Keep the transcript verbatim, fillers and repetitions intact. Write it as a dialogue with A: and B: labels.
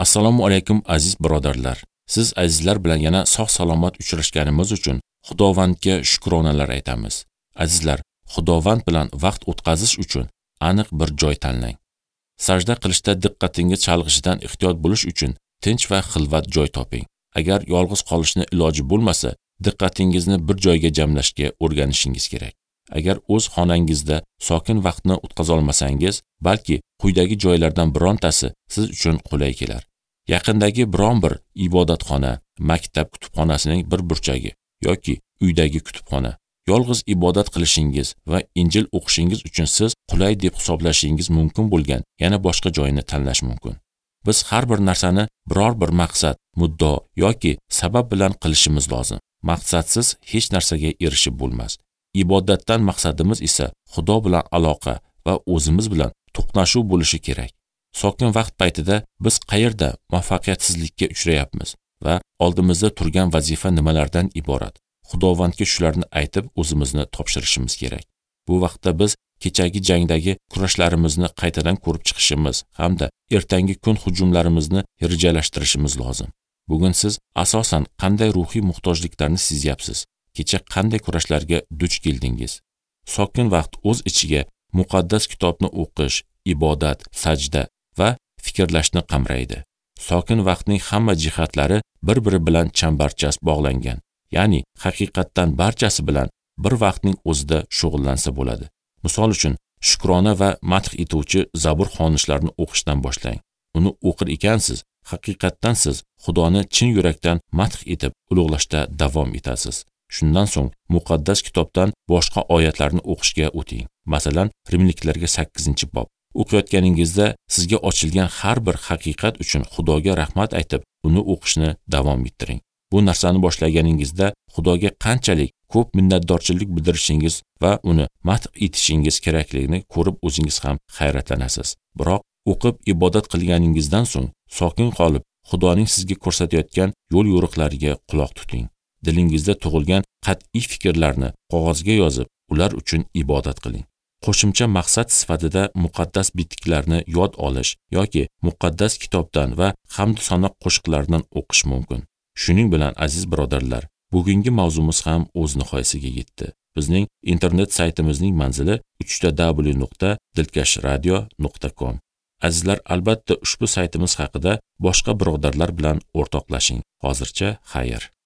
A: Assalomu alaykum aziz birodarlar. Siz azizlar bilan yana sog'-salomat uchrashganimiz uchun Xudovandga shukronalar aytamiz. Azizlar, Xudovand bilan vaqt o'tkazish uchun aniq bir joy tanlang. Sajda qilishda diqqatingiz chalg'ishidan ehtiyot bo'lish uchun tinch va xilvat joy toping. Agar yolg'iz qolishni iloji bo'lmasa, diqqatingizni bir joyga jamlashga o'rganishingiz kerak. Agar o'z xonangizda sokin vaqtni o'tkaza olmasangiz, balki quyidagi joylardan birontasi siz uchun qulay kelar. Yaqindagi biron bir ibodatxona, maktab kutubxonasining bir burchagi yoki uydagi kutubxona. Yolg'iz ibodat qilishingiz va Injil o'qishingiz uchun siz qulay deb hisoblashingiz mumkin bo'lgan yana boshqa joyni tanlash mumkin. Biz har bir narsani biror bir maqsad, muddao yoki sabab bilan qilishimiz lozim. Maqsadsiz hech narsaga erishib bo'lmas. Ibodatdan maqsadimiz esa Xudo bilan aloqa va o'zimiz bilan to'qnashuv bo'lishi kerak. Sokin vaqt paytida biz qayerda muvaffaqiyatsizlikka uchrayapmiz va oldimizda turgan vazifa nimalardan iborat? Xudovandga shularni aytib o'zimizni topshirishimiz kerak. Bu vaqtda biz kechagi jangdagi kurashlarimizni qaytadan ko'rib chiqishimiz hamda ertangi kun hujumlarimizni rejalashtirishimiz lozim. Bugun siz asosan qanday ruhiy muhtojliklarni sezyapsiz? Kecha qanday kurashlarga duch keldingiz? Sokin vaqt o'z ichiga muqaddas kitobni o'qish, ibodat, sajda va fikrlashni qamraydi. Sokin vaqtning hamma jihatlari bir-biri bilan chambarchas bog'langan. Ya'ni haqiqatdan barchasi bilan bir vaqtning o'zida shug'ullansa bo'ladi. Misol uchun, shukrona va madh etuvchi zabur xonishlarini o'qishdan boshlang. Uni o'qir ekansiz, haqiqatdan siz Xudoni chin yurakdan madh etib ulug'lashda davom etasiz. Shundan so'ng muqaddas kitobdan boshqa oyatlarni o'qishga o'ting. Masalan, Rimliklarga sakkizinchi bob. O'qiyotganingizda sizga ochilgan har bir haqiqat uchun Xudoga rahmat aytib, uni o'qishni davom ettiring. Bu narsani boshlaganingizda Xudoga qanchalik ko'p minnatdorchilik bildirishingiz va uni madh etishingiz kerakligini ko'rib o'zingiz ham hayratlanasiz. Biroq o'qib ibodat qilganingizdan so'ng sokin qolib, Xudoning sizga ko'rsatayotgan yo'l yo'riqlariga quloq tuting. Dilingizda tug'ilgan qat'iy fikrlarni qog'ozga yozib, ular uchun ibodat qiling. Qo'shimcha maqsad sifatida muqaddas bitiklarni yod olish yoki muqaddas kitobdan va hamd sanoq qo'shiqlaridan o'qish mumkin. Shuning bilan aziz birodarlar, bugungi mavzumiz ham o'z nihoyasiga yetdi. Bizning internet saytimizning manzili uch w nuqta dilkashradio nuqta com. Azizlar, albatta ushbu saytimiz haqida boshqa birodarlar bilan o'rtoqlashing. Hozircha xayr.